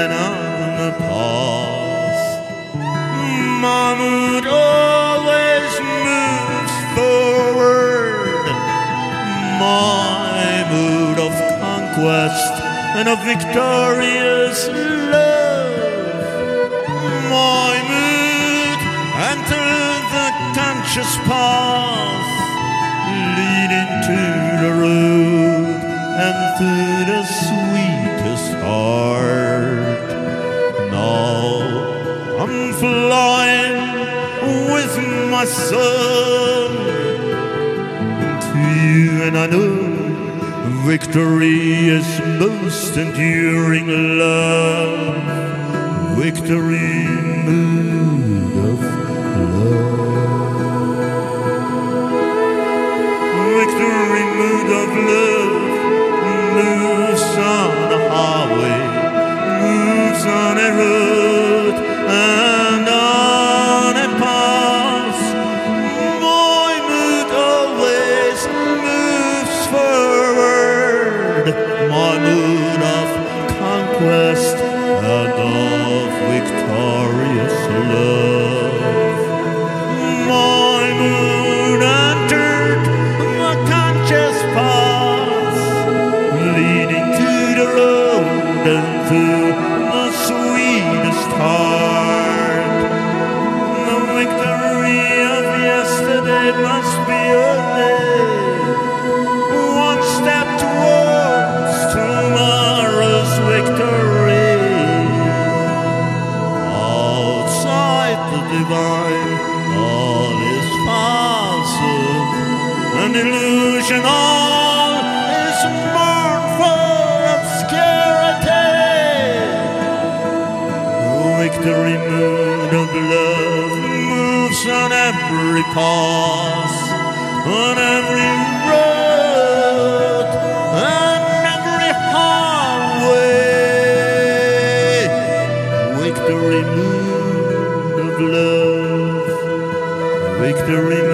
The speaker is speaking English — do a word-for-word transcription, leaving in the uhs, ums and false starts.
and on the path. My mood always moves forward, my mood of conquest and of victorious love. My mood enters the conscious path, leading to the road and through the sweetest heart. Now I'm flying with my soul to you, and I know victory is most enduring love. Victory mood of love. Victory mood of love moves on a highway, moves on a road and on a path. My mood always moves forward, my mood of conquest and of victorious love. My mood entered the conscious path, leading to the road and through the sweetest heart. The victory of yesterday must be a day, one step towards tomorrow's victory. Outside the divine, all is falsehood, an illusion, all is mournful obscurity. Victory mood of love moves on every path, on every road, on every highway. Victory mood of love, victory